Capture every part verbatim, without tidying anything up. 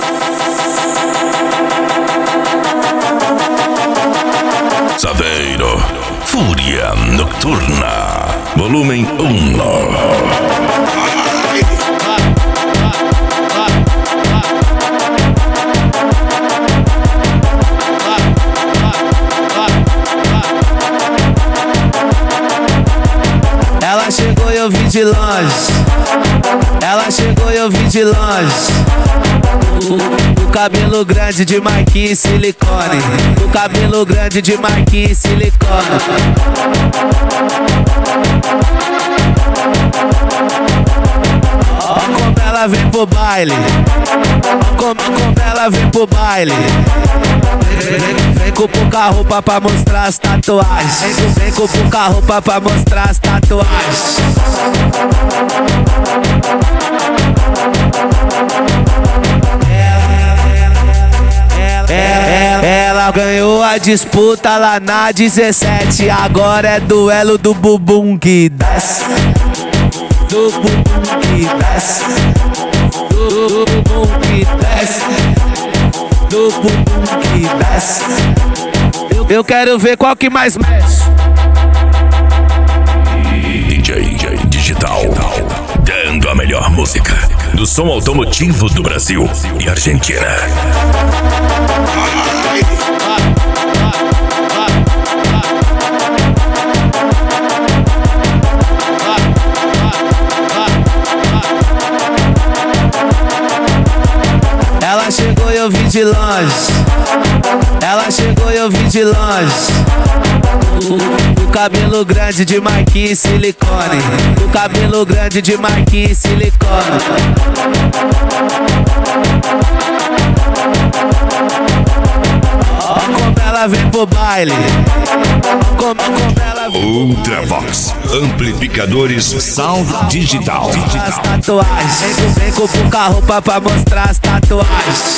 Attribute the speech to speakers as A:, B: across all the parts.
A: Saveiro, Fúria Nocturna, volumen uno.
B: Ela chegou e eu vi de longe. Ela chegou e eu vi de longe. O, o cabelo grande de marquinhos e silicone. O cabelo grande de marquinhos e silicone. Ó como ela vem pro baile. Como, como ela vem pro baile. Vem, vem, vem com pouca roupa pra mostrar as tatuagens. Vem, vem com pouca roupa pra mostrar as tatuagens. Ela, ela ganhou a disputa lá na dezessete. Agora é duelo do bumbum que desce. Do bumbum que desce. Do bumbum que desce. Do bumbum que desce. Eu, eu quero ver qual que mais mexe.
A: D J, D J Digital, dando a melhor música do som automotivo do Brasil e Argentina.
B: Ela chegou e eu vi de longe. Ela chegou e eu vi de longe. O, o cabelo grande de marquinhos e silicone. O cabelo grande de marquinhos e silicone. Ó como ela vem pro baile. Como, como ela vem.
A: Ultravox, amplificadores Sound Digital.
B: As tatuagens. Vem, vem com pouca roupa pra mostrar as tatuagens.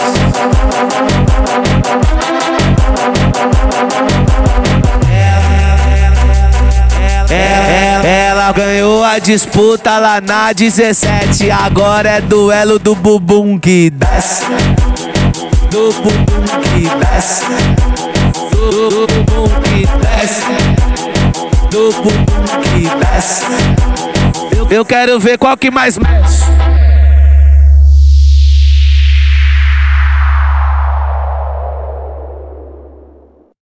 B: Ela, ela ganhou a disputa lá na dezessete. Agora é duelo do bumbum que desce. Do bumbum que desce. Do bumbum que desce. Do bumbum que desce. Eu, eu quero ver qual que mais mexe.